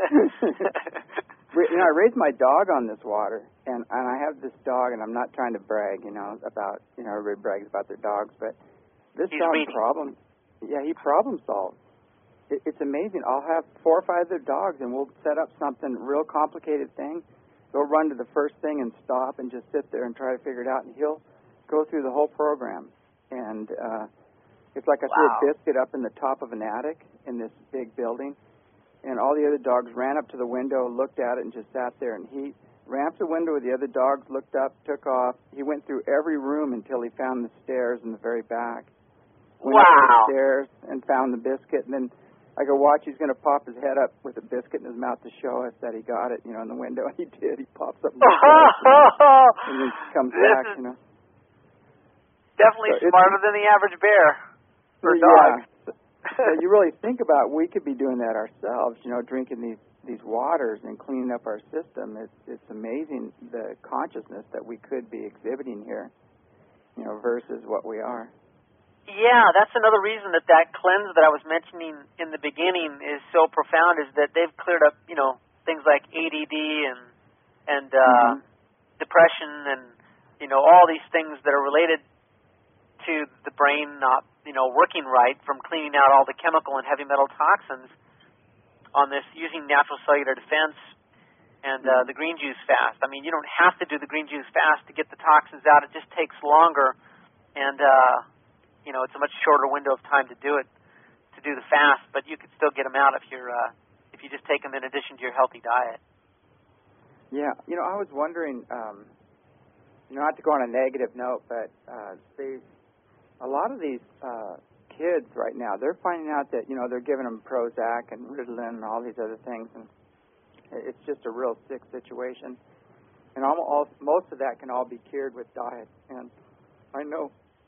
far. You know, I raised my dog on this water, and, and I have this dog, and I'm not trying to brag, you know, about, you know, everybody brags about their dogs, but this
He's
dog
reading.
problem, yeah, he problem solves. It, it's amazing. I'll have four or five other dogs, and we'll set up something, real complicated thing. He'll run to the first thing and stop and just sit there and try to figure it out, and he'll go through the whole program. And, uh, it's like I
wow.
threw a biscuit up in the top of an attic in this big building, and all the other dogs ran up to the window, looked at it, and just sat there. And he ran up to the window with the other dogs, looked up, took off. He went through every room until he found the stairs in the very back. Went
wow.
up the stairs and found the biscuit, and then I go, watch, he's going to pop his head up with a biscuit in his mouth to show us that he got it, you know, in the window. And he did. He pops up in the stairs, and, and then comes
this
back,
is
you know.
Definitely
So
smarter than the average bear. For
yeah.
dogs.
So you really think about, we could be doing that ourselves, you know, drinking these, these waters and cleaning up our system. It's it's amazing the consciousness that we could be exhibiting here, you know, versus what we are.
Yeah, that's another reason that that cleanse that I was mentioning in the beginning is so profound, is that they've cleared up, you know, things like A D D and and uh,
mm-hmm.
depression and, you know, all these things that are related to the brain not, you know, working right, from cleaning out all the chemical and heavy metal toxins on this using natural cellular defense and uh, the green juice fast. I mean, you don't have to do the green juice fast to get the toxins out. It just takes longer, and, uh, you know, it's a much shorter window of time to do it, to do the fast, but you could still get them out if you're, uh, if you just take them in addition to your healthy diet.
Yeah, you know, I was wondering, um, you know, not to go on a negative note, but uh, they... a lot of these uh, kids right now, they're finding out that, you know, they're giving them Prozac and Ritalin and all these other things, and it's just a real sick situation. And almost, most of that can all be cured with diet. And I know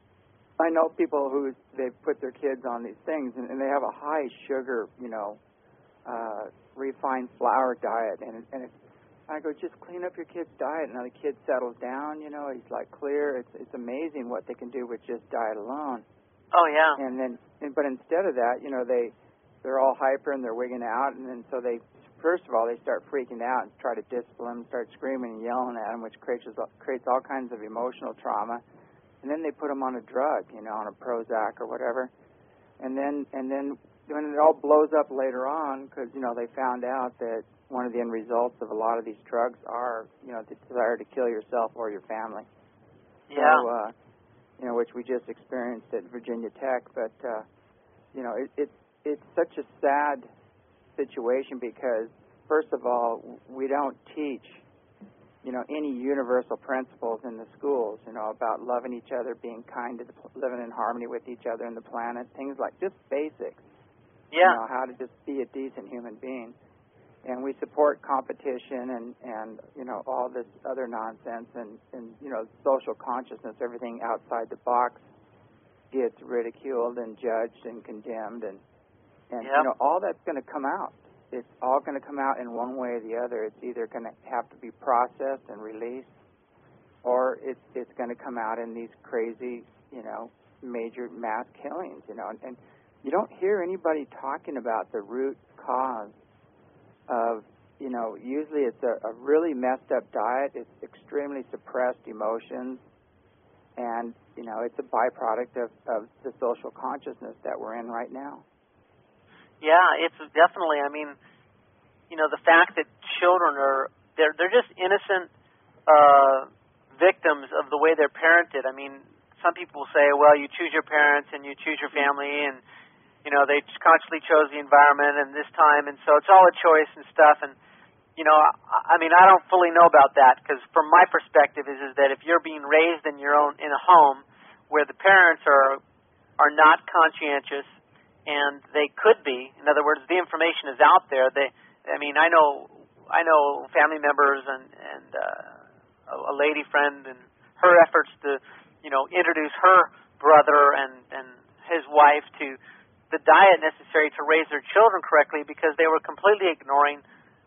I know people who they put their kids on these things, and, and they have a high sugar, you know, uh, refined flour diet, and, and it's, I go, just clean up your kid's diet. Now the kid settles down, you know, he's like clear. It's it's amazing what they can do with just diet alone.
Oh yeah.
And then, and, but instead of that, you know, they they're all hyper and they're wigging out, and then so they first of all they start freaking out and try to discipline them, start screaming and yelling at them, which creates creates all kinds of emotional trauma. And then they put them on a drug, you know, on a Prozac or whatever, and then and then when it all blows up later on, because you know they found out that one of the end results of a lot of these drugs are, you know, the desire to kill yourself or your family.
Yeah.
So, uh, you know, which we just experienced at Virginia Tech. But, uh, you know, it, it it's such a sad situation because, first of all, we don't teach, you know, any universal principles in the schools, you know, about loving each other, being kind to the, living in harmony with each other and the planet, things like just basics.
Yeah.
You know, how to just be a decent human being. And we support competition and, and you know, all this other nonsense and, and, you know, social consciousness, everything outside the box gets ridiculed and judged and condemned. And, and
yep.
you know, all that's going to come out. It's all going to come out in one way or the other. It's either going to have to be processed and released, or it's, it's going to come out in these crazy, you know, major mass killings, you know. And, and you don't hear anybody talking about the root cause of, you know, usually it's a, a really messed up diet. It's extremely suppressed emotions, and, you know, it's a byproduct of, of the social consciousness that we're in right now.
Yeah, it's definitely, I mean, you know, the fact that children are, they're, they're just innocent uh, victims of the way they're parented. I mean, some people say, well, you choose your parents and you choose your family, and you know, they consciously chose the environment and this time, and so it's all a choice and stuff. And you know, I, I mean, I don't fully know about that because from my perspective is is that if you're being raised in your own in a home where the parents are are not conscientious and they could be, in other words, the information is out there. They, I mean, I know I know family members and and uh, a, a lady friend and her efforts to, you know, introduce her brother and and his wife to the diet necessary to raise their children correctly because they were completely ignoring.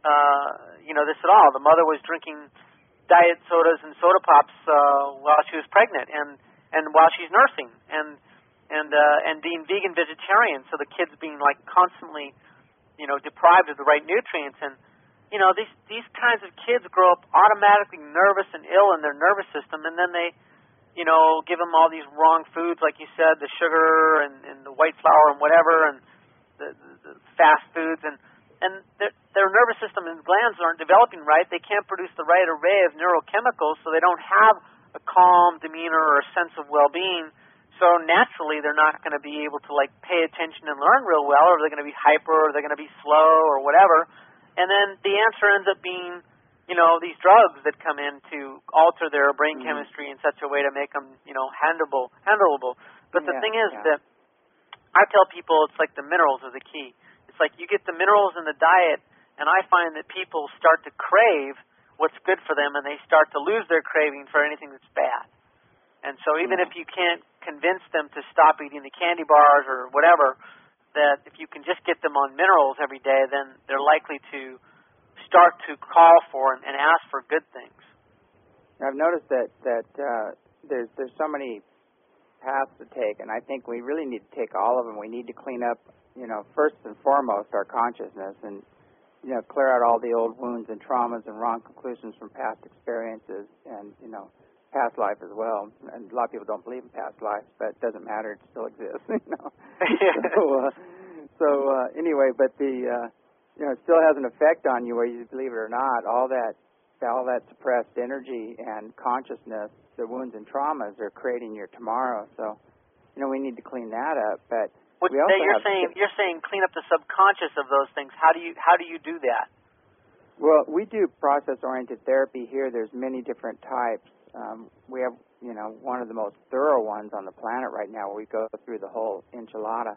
Uh, you know, this at all. The mother was drinking diet sodas and soda pops uh, while she was pregnant, and, and while she's nursing, and and uh, and being vegan vegetarian. So the kids being like constantly, you know, deprived of the right nutrients, and you know these these kinds of kids grow up automatically nervous and ill in their nervous system, and then they, you know, give them all these wrong foods, like you said, the sugar and, and the white flour and whatever, and the, the, the fast foods and And their, their nervous system and glands aren't developing right. They can't produce the right array of neurochemicals, so they don't have a calm demeanor or a sense of well-being. So naturally, they're not going to be able to like pay attention and learn real well, or they're going to be hyper, or they're going to be slow, or whatever. And then the answer ends up being, you know, these drugs that come in to alter their brain mm-hmm. chemistry in such a way to make them, you know, handleable. handleable. But the
yeah,
thing is
yeah.
that I tell people it's like the minerals are the key. Like you get the minerals in the diet, and I find that people start to crave what's good for them, and they start to lose their craving for anything that's bad. And so even
yeah.
if you can't convince them to stop eating the candy bars or whatever, that if you can just get them on minerals every day, then they're likely to start to call for and, and ask for good things.
I've noticed that that uh, there's there's so many paths to take, and I think we really need to take all of them. We need to clean up, you know, first and foremost, our consciousness, and you know, clear out all the old wounds and traumas and wrong conclusions from past experiences, and you know, past life as well. And a lot of people don't believe in past lives, but it doesn't matter; it still exists. You know. so, uh, so uh, anyway, but the uh, you know, it still has an effect on you, whether you believe it or not. All that, all that suppressed energy and consciousness, the wounds and traumas, are creating your tomorrow. So, you know, we need to clean that up, but.
What,
We also
you're
have
saying you're saying clean up the subconscious of those things. How do you how do you do that?
Well, we do process-oriented therapy here. There's many different types. Um, we have, you know, one of the most thorough ones on the planet right now, where we go through the whole enchilada.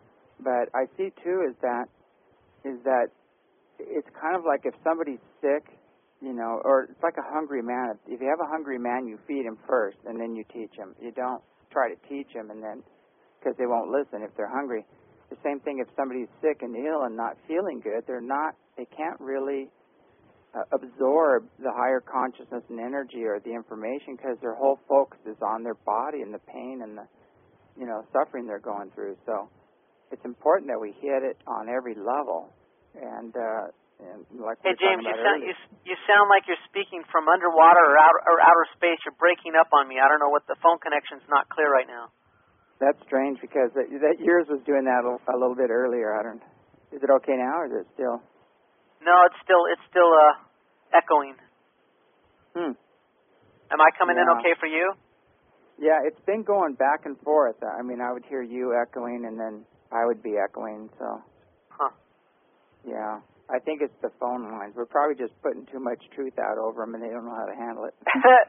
But I see too is that is that it's kind of like if somebody's sick, you know, or it's like a hungry man. If you have a hungry man, you feed him first, and then you teach him. You don't try to teach him and then. Because they won't listen if they're hungry. The same thing if somebody's sick and ill and not feeling good, they're not, they can't really uh, absorb the higher consciousness and energy or the information because their whole focus is on their body and the pain and the, you know, suffering they're going through. So it's important that we hit it on every level. And, uh, and like
hey,
we were
James,
talking about
you sound,
earlier,
you, you sound like you're speaking from underwater or outer, or outer space. You're breaking up on me. I don't know what the phone connection's not clear right now.
That's strange because that, that yours was doing that a, a little bit earlier. I don't. Is it okay now, or is it still?
No, it's still it's still uh, echoing.
Hmm.
Am I coming
yeah.
in okay for you?
Yeah, it's been going back and forth. I mean, I would hear you echoing, and then I would be echoing. So.
Huh.
Yeah, I think it's the phone lines. We're probably just putting too much truth out over them, and they don't know how to handle it.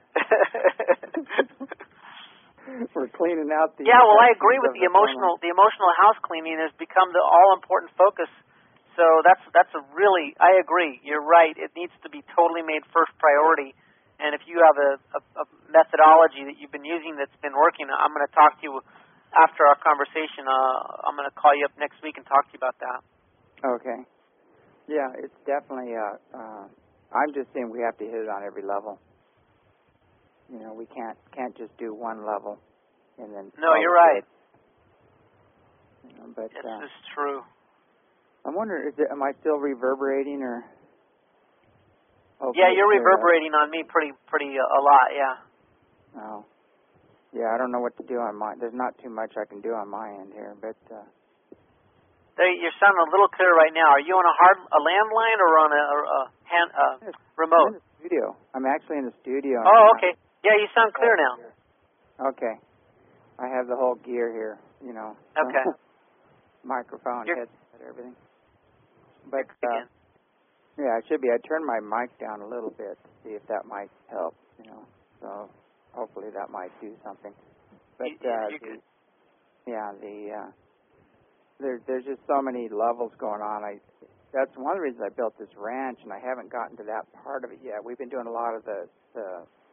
We're cleaning out the.
Yeah, well, I agree with the emotional. The emotional house cleaning has become the all-important focus. So that's that's a really. I agree. You're right. It needs to be totally made first priority. And if you have a, a, a methodology that you've been using that's been working, I'm going to talk to you after our conversation. Uh, I'm going to call you up next week and talk to you about that.
Okay. Yeah, it's definitely. Uh, uh, I'm just saying we have to hit it on every level. You know, we can't can't just do one level and then.
No, you're right.
You know, but
this
uh,
is true.
I'm wondering, is it, am I still reverberating or?
Yeah, you're reverberating on me pretty pretty uh, a lot. Yeah.
Oh. Yeah, I don't know what to do on my. There's not too much I can do on my end here, but. Uh,
There, you're sounding a little clear right now. Are you on a hard a landline or on a, a, hand, a remote?
I'm in the studio. I'm actually in the studio.
Oh, okay. Yeah, you sound clear now.
Okay. I have the whole gear here, you know.
Okay.
Microphone,
You're,
headset, everything. But uh, Yeah, it should be. I turned my mic down a little bit to see if that might help, you know. So hopefully that might do something. But
you,
uh,
you
the, yeah, the uh, there, there's just so many levels going on. I that's one of the reasons I built this ranch, and I haven't gotten to that part of it yet. We've been doing a lot of the, the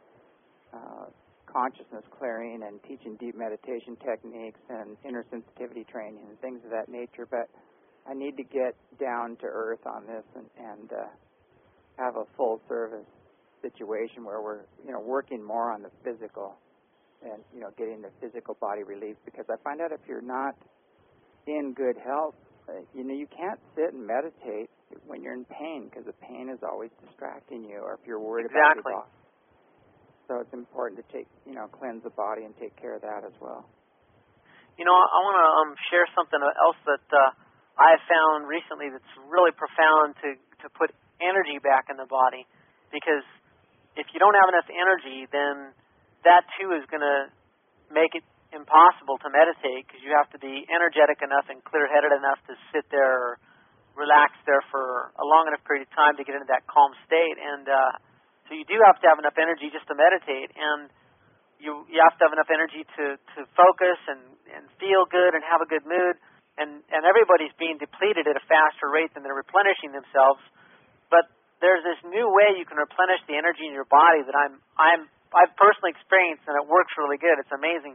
uh, consciousness clearing and teaching deep meditation techniques and inner sensitivity training and things of that nature, but I need to get down to earth on this and, and uh, have a full service situation where we're, you know, working more on the physical and, you know, getting the physical body relief, because I find out if you're not in good health, uh, you know, you can't sit and meditate when you're in pain, because the pain is always distracting you, or if you're worried
exactly.
about your body. So it's important to take, you know, cleanse the body and take care of that as well.
You know, I want to um, share something else that uh, I have found recently that's really profound to, to put energy back in the body, because if you don't have enough energy, then that too is going to make it impossible to meditate, because you have to be energetic enough and clear-headed enough to sit there or relax there for a long enough period of time to get into that calm state. And uh, so you do have to have enough energy just to meditate, and you you have to have enough energy to, to focus and, and feel good and have a good mood. And, and everybody's being depleted at a faster rate than they're replenishing themselves. But there's this new way you can replenish the energy in your body that I'm I'm I've personally experienced, and it works really good. It's amazing.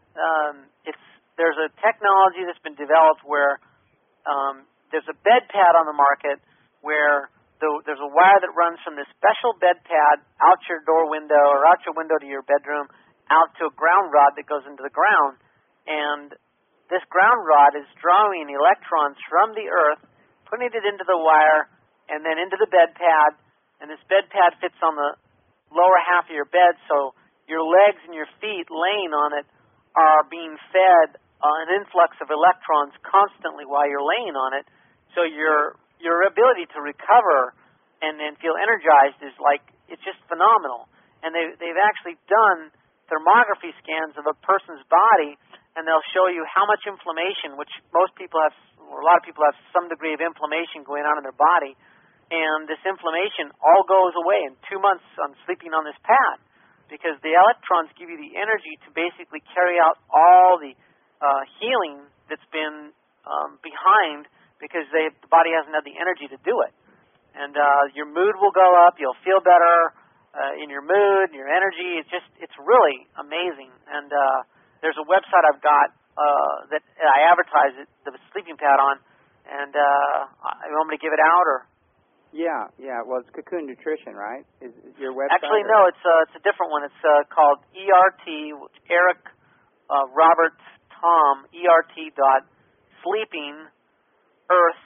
Um, it's there's a technology that's been developed where um, there's a bed pad on the market where the, there's a wire that runs from this special bed pad out your door window or out your window to your bedroom out to a ground rod that goes into the ground, and this ground rod is drawing electrons from the earth, putting it into the wire, and then into the bed pad, and this bed pad fits on the lower half of your bed, so your legs and your feet laying on it are being fed uh, an influx of electrons constantly while you're laying on it, so your your ability to recover and, and feel energized is like, it's just phenomenal. And they, they've actually done thermography scans of a person's body, and they'll show you how much inflammation, which most people have, or a lot of people have some degree of inflammation going on in their body, and this inflammation all goes away in two months on sleeping on this pad, because the electrons give you the energy to basically carry out all the uh, healing that's been um, behind, because they, the body hasn't had the energy to do it. And uh, your mood will go up, you'll feel better uh, in your mood, your energy. It's just, it's really amazing. And uh, there's a website I've got uh, that I advertise it, the sleeping pad on, and uh, you want me to give it out, or?
Yeah, yeah. Well, it's Cocoon Nutrition, right? Is, is your website?
Actually,
or?
no. It's uh, it's a different one. It's uh, called E R T, Eric uh, Robert Tom E R T dot sleeping earth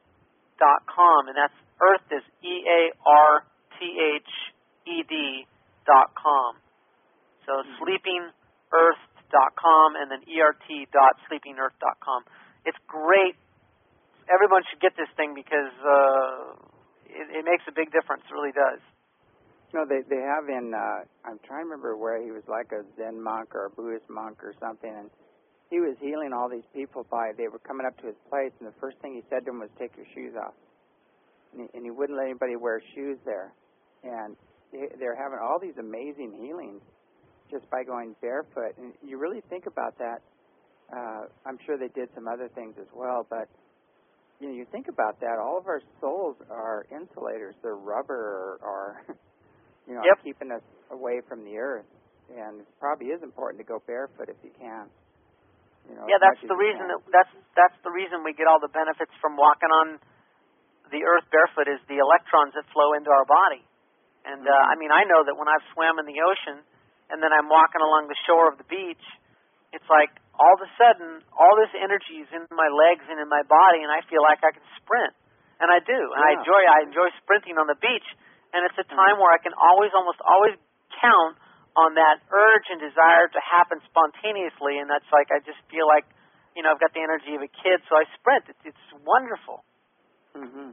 dot com, and that's Earth is E A R T H E D dot com. So mm-hmm. sleeping earth dot com and then E R T dot sleeping earth dot com. It's great. Everyone should get this thing because. Uh, It, it makes a big difference. It really does.
No, they they have in. Uh, I'm trying to remember where he was like a Zen monk or a Buddhist monk or something, and he was healing all these people by. They were coming up to his place, and the first thing he said to them was, "Take your shoes off," and he, and he wouldn't let anybody wear shoes there, and they, they're having all these amazing healings just by going barefoot. And you really think about that. Uh, I'm sure they did some other things as well, but. You know, you think about that, all of our souls are insulators. They're rubber or, or you know,
yep.
keeping us away from the earth. And it probably is important to go barefoot if you can. You know,
yeah, that's the reason that, that's that's the reason we get all the benefits from walking on the earth barefoot is the electrons that flow into our body. And mm-hmm. uh, I mean, I know that when I've swam in the ocean and then I'm walking along the shore of the beach, it's like all of a sudden, all this energy is in my legs and in my body, and I feel like I can sprint. And I do. And
yeah.
I enjoy I enjoy sprinting on the beach. And it's a time where I can always, almost always count on that urge and desire to happen spontaneously. And that's like, I just feel like, you know, I've got the energy of a kid, so I sprint. It's, it's wonderful.
Mm-hmm.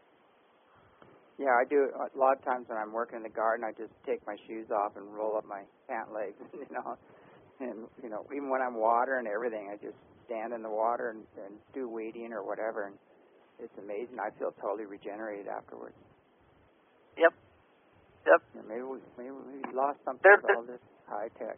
Yeah, I do. A lot of times when I'm working in the garden, I just take my shoes off and roll up my pant legs, you know. And, you know, even when I'm watering everything, I just stand in the water and, and do weeding or whatever. And it's amazing. I feel totally regenerated afterwards.
Yep. Yep.
Yeah, maybe we maybe we lost something
There,
with
there,
all this high tech.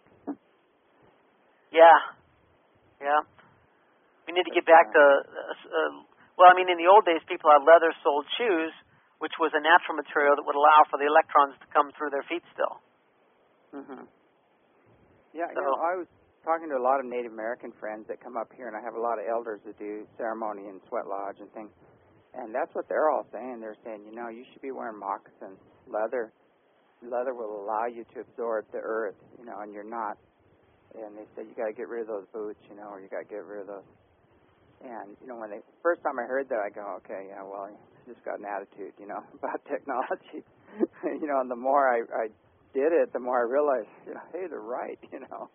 yeah. Yeah. We need to get back to, uh, well, I mean, in the old days, people had leather-soled shoes, which was a natural material that would allow for the electrons to come through their feet still.
Mm-hmm. Yeah,
So,
you know, I was talking to a lot of Native American friends that come up here, and I have a lot of elders that do ceremony and sweat lodge and things, and that's what they're all saying. They're saying, you know, you should be wearing moccasins. Leather, leather will allow you to absorb the earth, you know, and you're not. And they said you got to get rid of those boots, you know, or you got to get rid of those. And, you know, when they, first time I heard that, I go, okay, yeah, well, you just got an attitude, you know, about technology. you know, and the more I, I did it, the more I realized, you know, hey, they're right, you know.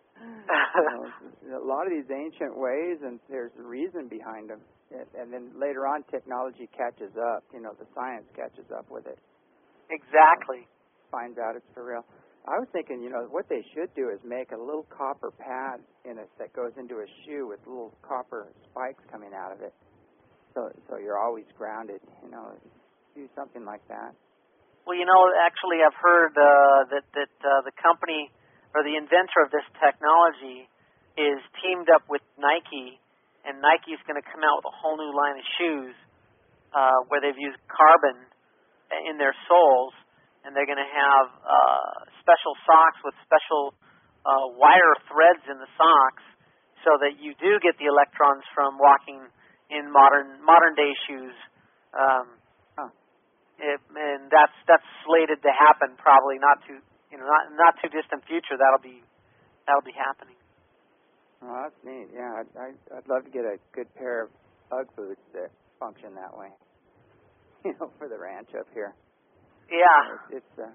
you know. A lot of these ancient ways, and there's a reason behind them. And, and then later on, technology catches up, you know, the science catches up with it.
Exactly.
Finds out it's for real. I was thinking, you know, what they should do is make a little copper pad in it that goes into a shoe with little copper spikes coming out of it, so so you're always grounded. You know, do something like that.
Well, you know, actually, I've heard uh, that that uh, the company or the inventor of this technology is teamed up with Nike, and Nike's going to come out with a whole new line of shoes uh, where they've used carbon in their soles. And they're going to have uh, special socks with special uh, wire threads in the socks, so that you do get the electrons from walking in modern modern day shoes. Um,
huh.
it, and that's that's slated to happen probably not too you know not not too distant future. That'll be that'll be happening.
Well, that's neat. Yeah, I'd, I'd I'd love to get a good pair of Ugg boots that function that way. You know, for the ranch up here.
Yeah.
It's, it's uh,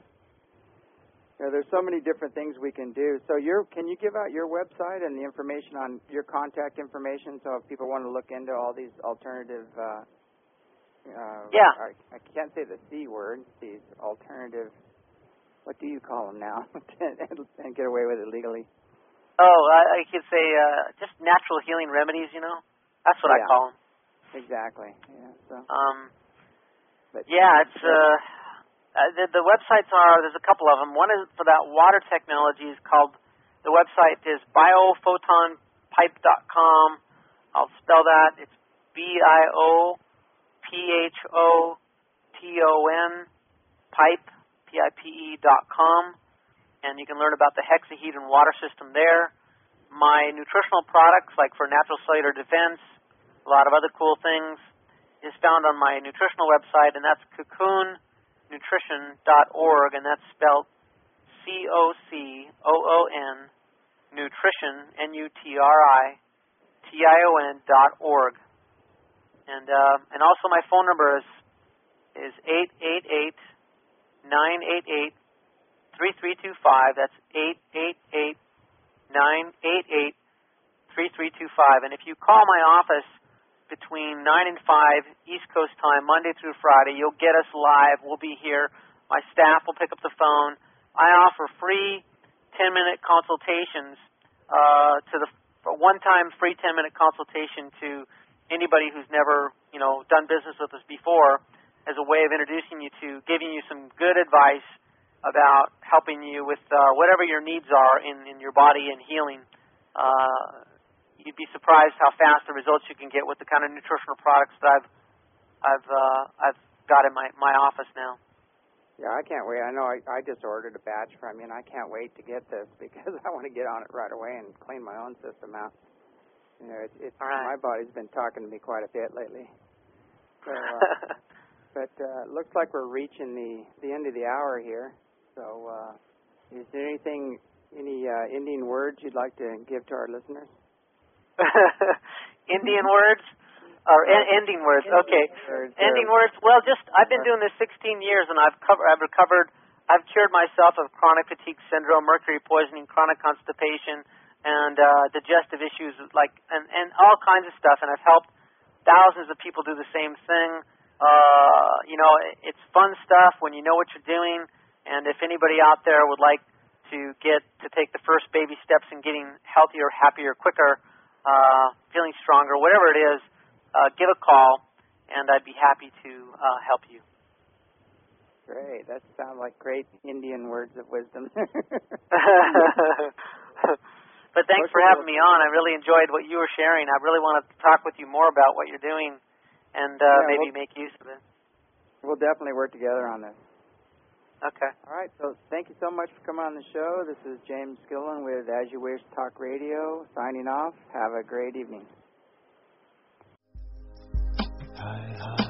you know, there's so many different things we can do. So you're, can you give out your website and the information on your contact information, so if people want to look into all these alternative, uh, uh,
yeah.
I, I can't say the C word, these alternative, what do you call them now, and, and get away with it legally?
Oh, I, I could say uh, just natural healing remedies, you know? That's what
yeah.
I call them.
Exactly. Yeah. So.
Um.
But,
yeah, it's... Uh, Uh, the, the websites are, there's a couple of them. One is for that water technology is called, the website is biophoton pipe dot com. I'll spell that. It's B I O P H O T O N, pipe, P I P E dot com. And you can learn about the hexahedron water system there. My nutritional products, like for natural cellular defense, a lot of other cool things, is found on my nutritional website, and that's cocoon nutrition dot org, and that's spelled C O C O O N, nutrition, N U T R I T I O N dot org. And uh, and also my phone number is is eight eight eight, nine eight eight, three three two five. That's eight eight eight, nine eight eight, three three two five. And if you call my office between nine and five East Coast time, Monday through Friday, you'll get us live. We'll be here. My staff will pick up the phone. I offer free ten-minute consultations uh, to the a one-time free ten-minute consultation to anybody who's never, you know, done business with us before, as a way of introducing you to, giving you some good advice about helping you with uh, whatever your needs are in, in your body and healing. Uh, You'd be surprised how fast the results you can get with the kind of nutritional products that I've I've uh, I've got in my, my office now.
Yeah, I can't wait. I know I, I just ordered a batch from you, and I can't wait to get this because I want to get on it right away and clean my own system out. You know, it's, it's
right.
My body's been talking to me quite a bit lately. So, uh, but uh, looks like we're reaching the the end of the hour here. So, uh, is there anything, any uh, ending words you'd like to give to our listeners?
Indian words or en- ending words? Okay,
words,
ending words. Well, just I've been doing this sixteen years, and I've covered, I've recovered, I've cured myself of chronic fatigue syndrome, mercury poisoning, chronic constipation, and uh, digestive issues, like and and all kinds of stuff. And I've helped thousands of people do the same thing. Uh, you know, it's fun stuff when you know what you're doing. And if anybody out there would like to get to take the first baby steps in getting healthier, happier, quicker, Uh, feeling stronger, whatever it is, uh, give a call, and I'd be happy to uh, help you.
Great. That sounds like great Indian words of wisdom.
But thanks for having me on. I really enjoyed what you were sharing. I really want to talk with you more about what you're doing and uh,
yeah,
maybe
we'll,
make use of it.
We'll definitely work together on this.
Okay.
All right. So thank you so much for coming on the show. This is James Gillen with As You Wish Talk Radio signing off. Have a great evening. Hi, hi.